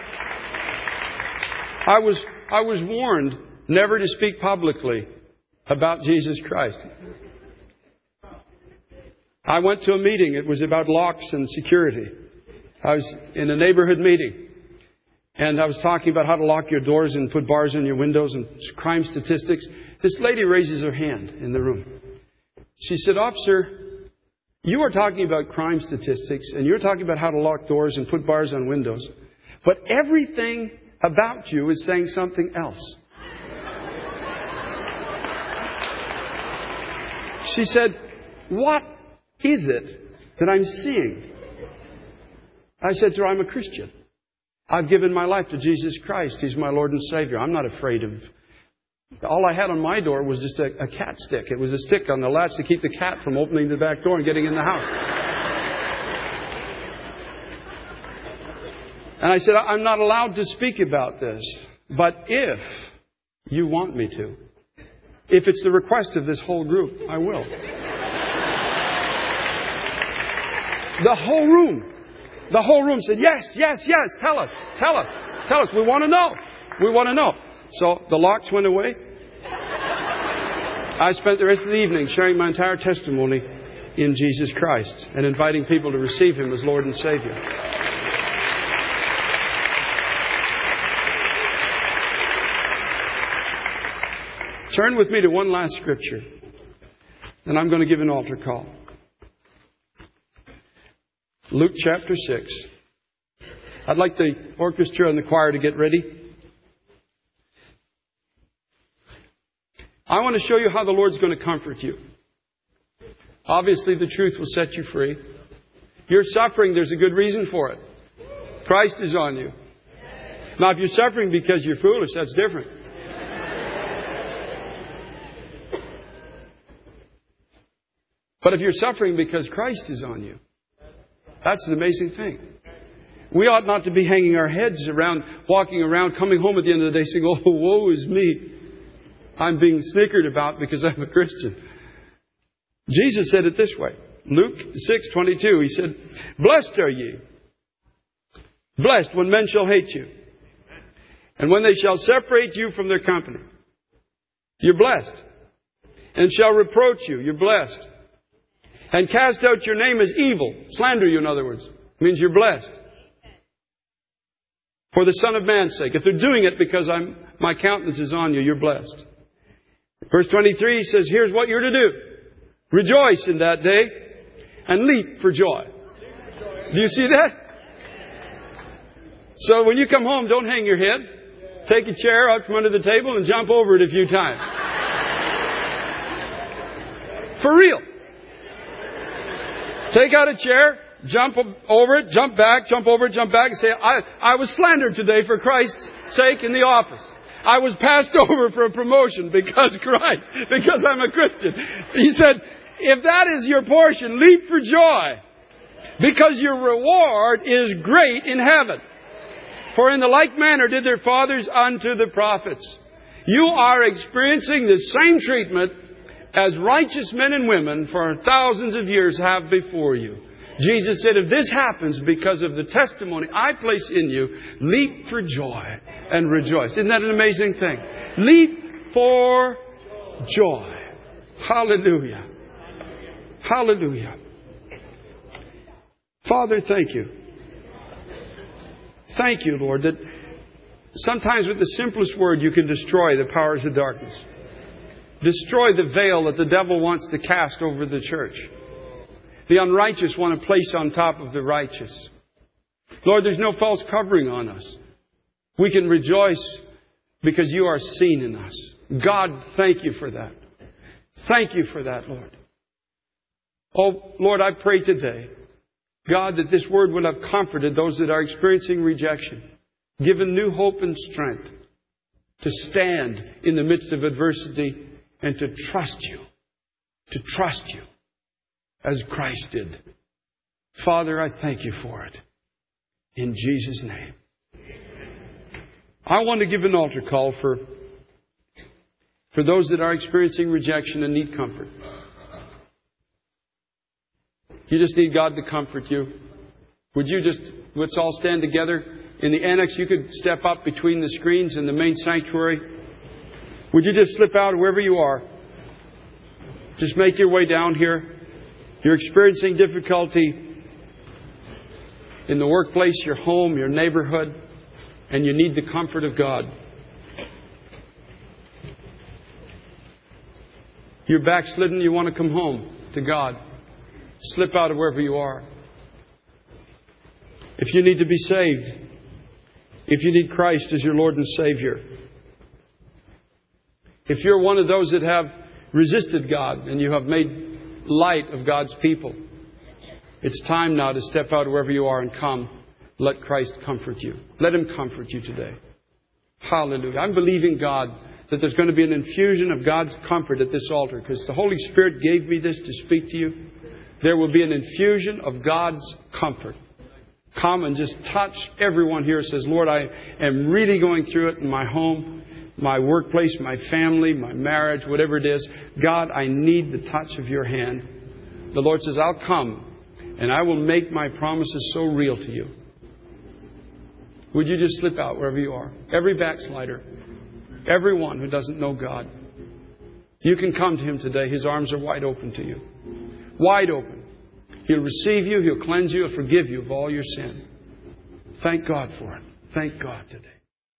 I was warned never to speak publicly about Jesus Christ. I went to a meeting. It was about locks and security. I was in a neighborhood meeting, and I was talking about how to lock your doors and put bars on your windows and crime statistics. This lady raises her hand in the room. She said, "Officer, you are talking about crime statistics, and you're talking about how to lock doors and put bars on windows, but everything about you is saying something else." She said, "What is it that I'm seeing?" I said to her, "I'm a Christian. I've given my life to Jesus Christ. He's my Lord and Savior. I'm not afraid of..." All I had on my door was just a cat stick. It was a stick on the latch to keep the cat from opening the back door and getting in the house. And I said, "I'm not allowed to speak about this. But if you want me to, if it's the request of this whole group, I will." The whole room said, "Yes, yes, yes. Tell us. We want to know. We want to know." So the locks went away. I spent the rest of the evening sharing my entire testimony in Jesus Christ and inviting people to receive Him as Lord and Savior. Turn with me to one last scripture, and I'm going to give an altar call. Luke chapter 6. I'd like the orchestra and the choir to get ready. I want to show you how the Lord's going to comfort you. Obviously, the truth will set you free. You're suffering, there's a good reason for it. Christ is on you. Now, if you're suffering because you're foolish, that's different. But if you're suffering because Christ is on you, that's an amazing thing. We ought not to be hanging our heads around, walking around, coming home at the end of the day saying, oh, woe is me. I'm being snickered about because I'm a Christian. Jesus said it this way. Luke 6:22. He said, blessed are ye. Blessed when men shall hate you. And when they shall separate you from their company. You're blessed. And shall reproach you. You're blessed. And cast out your name as evil. Slander you, in other words. It means you're blessed. For the Son of Man's sake. If they're doing it because my countenance is on you, you're blessed. Verse 23 says, here's what you're to do. Rejoice in that day and leap for joy. Do you see that? So when you come home, don't hang your head. Take a chair out from under the table and jump over it a few times. For real. Take out a chair, jump over it, jump back, jump over it, jump back, and say, I was slandered today for Christ's sake in the office. I was passed over for a promotion because Christ, because I'm a Christian. He said, if that is your portion, leap for joy, because your reward is great in heaven. For in the like manner did their fathers unto the prophets. You are experiencing the same treatment as righteous men and women for thousands of years have before you. Jesus said, if this happens because of the testimony I place in you, leap for joy and rejoice. Isn't that an amazing thing? Leap for joy. Hallelujah. Hallelujah. Father, thank you. Thank you, Lord, that sometimes with the simplest word you can destroy the powers of darkness. Destroy the veil that the devil wants to cast over the church. The unrighteous want to place on top of the righteous. Lord, there's no false covering on us. We can rejoice because you are seen in us. God, thank you for that. Thank you for that, Lord. Oh, Lord, I pray today, God, that this word will have comforted those that are experiencing rejection, given new hope and strength to stand in the midst of adversity and to trust you as Christ did. Father, I thank you for it. In Jesus' name. I want to give an altar call for those that are experiencing rejection and need comfort. You just need God to comfort you. Let's all stand together. In the annex, you could step up between the screens and the main sanctuary. Would you just slip out wherever you are? Just make your way down here. You're experiencing difficulty in the workplace, your home, your neighborhood, and you need the comfort of God. You're backslidden, you want to come home to God. Slip out of wherever you are. If you need to be saved, if you need Christ as your Lord and Savior, if you're one of those that have resisted God and you have made light of God's people, it's time now to step out wherever you are and come. Let Christ comfort you. Let Him comfort you today. Hallelujah. I'm believing God that there's going to be an infusion of God's comfort at this altar because the Holy Spirit gave me this to speak to you. There will be an infusion of God's comfort. Come and just touch everyone here who says, Lord, I am really going through it in my home, my workplace, my family, my marriage, whatever it is. God, I need the touch of your hand. The Lord says, I'll come and I will make my promises so real to you. Would you just slip out wherever you are? Every backslider, everyone who doesn't know God, you can come to Him today. His arms are wide open to you. Wide open. He'll receive you. He'll cleanse you. He'll forgive you of all your sin. Thank God for it. Thank God today.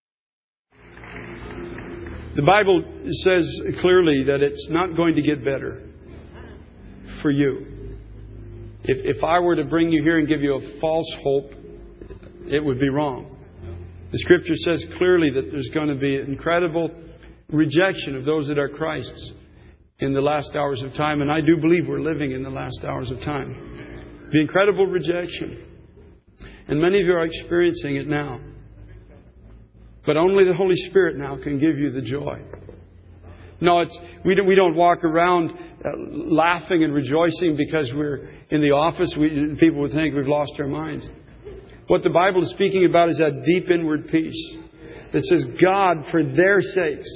The Bible says clearly that it's not going to get better for you. If I were to bring you here and give you a false hope, it would be wrong. The Scripture says clearly that there's going to be incredible rejection of those that are Christ's in the last hours of time. And I do believe we're living in the last hours of time. The incredible rejection. And many of you are experiencing it now. But only the Holy Spirit now can give you the joy. No, we don't walk around laughing and rejoicing because we're in the office. People would think we've lost our minds. What the Bible is speaking about is that deep inward peace that says, God, for their sakes,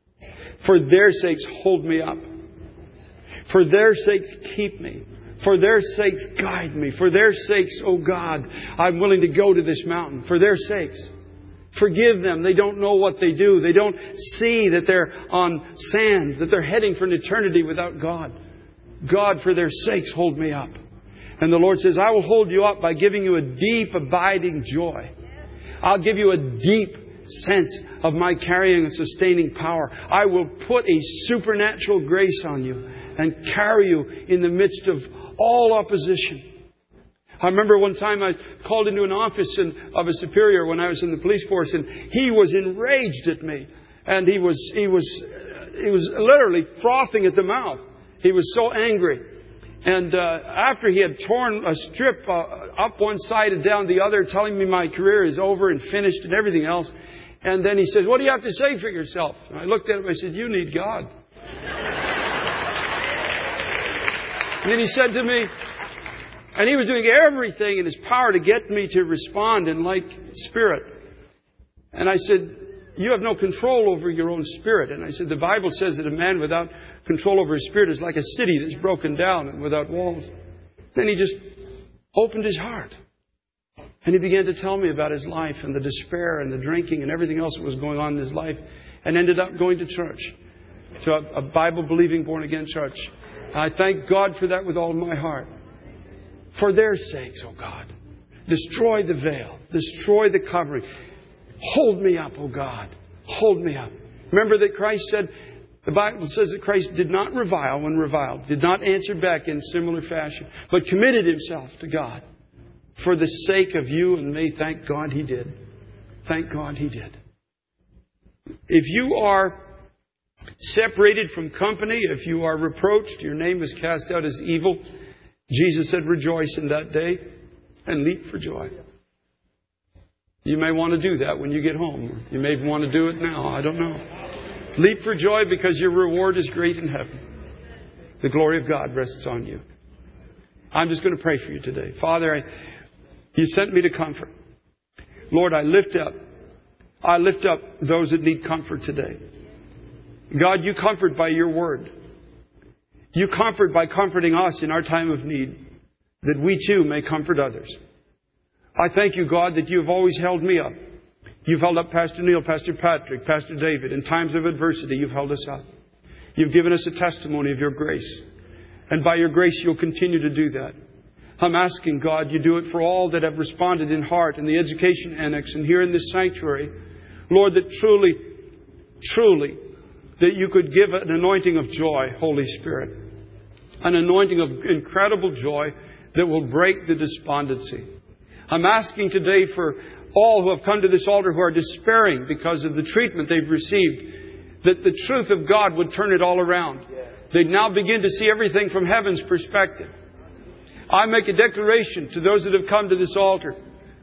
hold me up. For their sakes, keep me. For their sakes, guide me. For their sakes, oh God, I'm willing to go to this mountain. For their sakes. Forgive them. They don't know what they do. They don't see that they're on sand, that they're heading for an eternity without God. God, for their sakes, hold me up. And the Lord says, I will hold you up by giving you a deep, abiding joy. I'll give you a deep sense of my carrying and sustaining power. I will put a supernatural grace on you and carry you in the midst of all opposition. I remember one time I called into an office of a superior when I was in the police force, and he was enraged at me. And he was literally frothing at the mouth. He was so angry. And after he had torn a strip up one side and down the other, telling me my career is over and finished and everything else. And then he said, what do you have to say for yourself? And I looked at him and I said, you need God. And then he said to me, and he was doing everything in his power to get me to respond in like spirit. And I said, you have no control over your own spirit. And I said, the Bible says that a man without control over his spirit is like a city that's broken down and without walls. Then he just opened his heart. And he began to tell me about his life and the despair and the drinking and everything else that was going on in his life. And ended up going to church. To a Bible-believing, born-again church. I thank God for that with all my heart. For their sakes, oh God. Destroy the veil. Destroy the covering. Hold me up, oh God. Hold me up. Remember that Christ said, the Bible says that Christ did not revile when reviled. Did not answer back in similar fashion. But committed Himself to God. For the sake of you and me, thank God He did. Thank God He did. If you are separated from company, if you are reproached, your name is cast out as evil, Jesus said, rejoice in that day and leap for joy. You may want to do that when you get home. You may want to do it now. I don't know. Leap for joy because your reward is great in heaven. The glory of God rests on you. I'm just going to pray for you today. Father, You sent me to comfort. Lord, I lift up those that need comfort today. God, You comfort by Your word. You comfort by comforting us in our time of need, that we too may comfort others. I thank You, God, that You have always held me up. You've held up Pastor Neil, Pastor Patrick, Pastor David. In times of adversity, You've held us up. You've given us a testimony of Your grace. And by Your grace, You'll continue to do that. I'm asking, God, You do it for all that have responded in heart in the education annex and here in this sanctuary. Lord, that truly, that You could give an anointing of joy, Holy Spirit. An anointing of incredible joy that will break the despondency. I'm asking today for all who have come to this altar who are despairing because of the treatment they've received, that the truth of God would turn it all around. They'd now begin to see everything from heaven's perspective. I make a declaration to those that have come to this altar.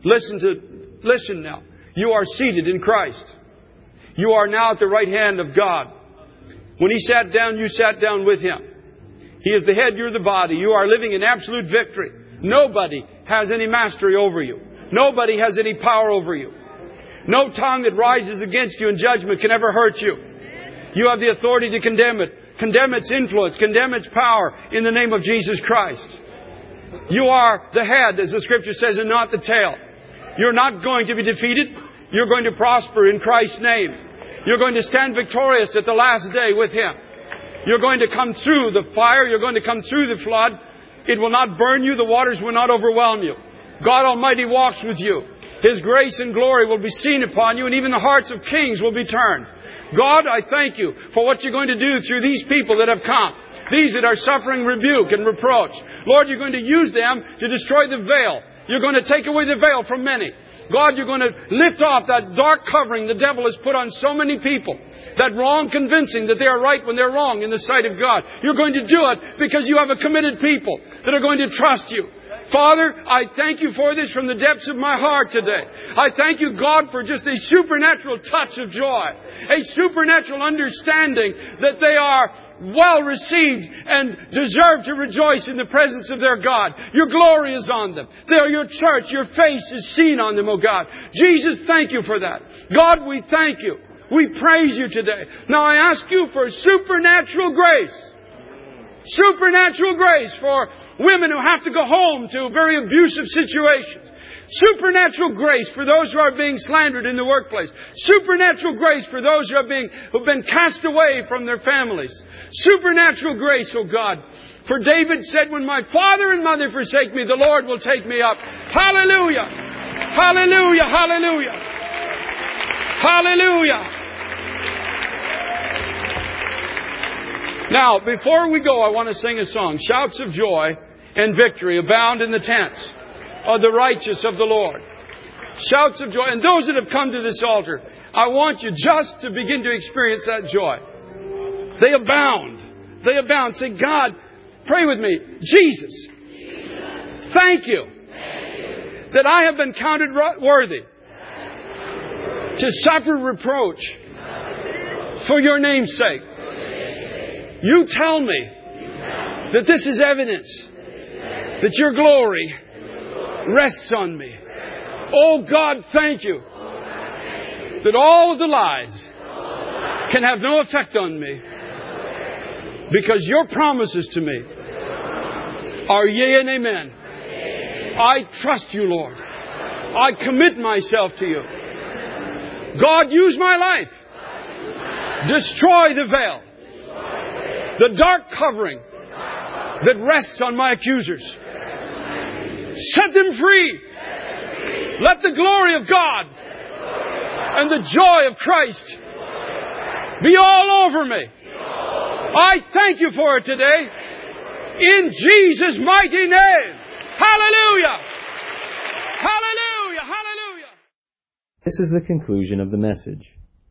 Listen now. You are seated in Christ. You are now at the right hand of God. When He sat down, you sat down with Him. He is the head, you're the body. You are living in absolute victory. Nobody has any mastery over you. Nobody has any power over you. No tongue that rises against you in judgment can ever hurt you. You have the authority to condemn it. Condemn its influence. Condemn its power in the name of Jesus Christ. You are the head, as the Scripture says, and not the tail. You're not going to be defeated. You're going to prosper in Christ's name. You're going to stand victorious at the last day with Him. You're going to come through the fire. You're going to come through the flood. It will not burn you. The waters will not overwhelm you. God Almighty walks with you. His grace and glory will be seen upon you, and even the hearts of kings will be turned. God, I thank You for what You're going to do through these people that have come. These that are suffering rebuke and reproach. Lord, You're going to use them to destroy the veil. You're going to take away the veil from many. God, You're going to lift off that dark covering the devil has put on so many people. That wrong convincing that they are right when they're wrong in the sight of God. You're going to do it because You have a committed people that are going to trust You. Father, I thank you for this from the depths of my heart today. I thank you, God, for just a supernatural touch of joy, a supernatural understanding that they are well received and deserve to rejoice in the presence of their God. Your glory is on them. They are your church. Your face is seen on them, oh God. Jesus, thank you for that. God, we thank you. We praise you today. Now I ask you for supernatural grace. Supernatural grace for women who have to go home to very abusive situations. Supernatural grace for those who are being slandered in the workplace. Supernatural grace for those who've been cast away from their families. Supernatural grace, oh God. For David said, when my father and mother forsake me, the Lord will take me up. Hallelujah! Hallelujah! Hallelujah! Hallelujah! Now, before we go, I want to sing a song. Shouts of joy and victory abound in the tents of the righteous of the Lord. Shouts of joy. And those that have come to this altar, I want you just to begin to experience that joy. They abound. They abound. Say, God, pray with me. Jesus, thank you that I have been counted worthy to suffer reproach for your name's sake. You tell me that this is evidence that your glory rests on me. Oh God, thank you that all of the lies can have no effect on me because your promises to me are yea and amen. I trust you, Lord. I commit myself to you. God, use my life. Destroy the veil, the dark covering that rests on my accusers. Set them free. Let the glory of God and the joy of Christ be all over me. I thank you for it today. In Jesus' mighty name. Hallelujah! Hallelujah! Hallelujah! This is the conclusion of the message.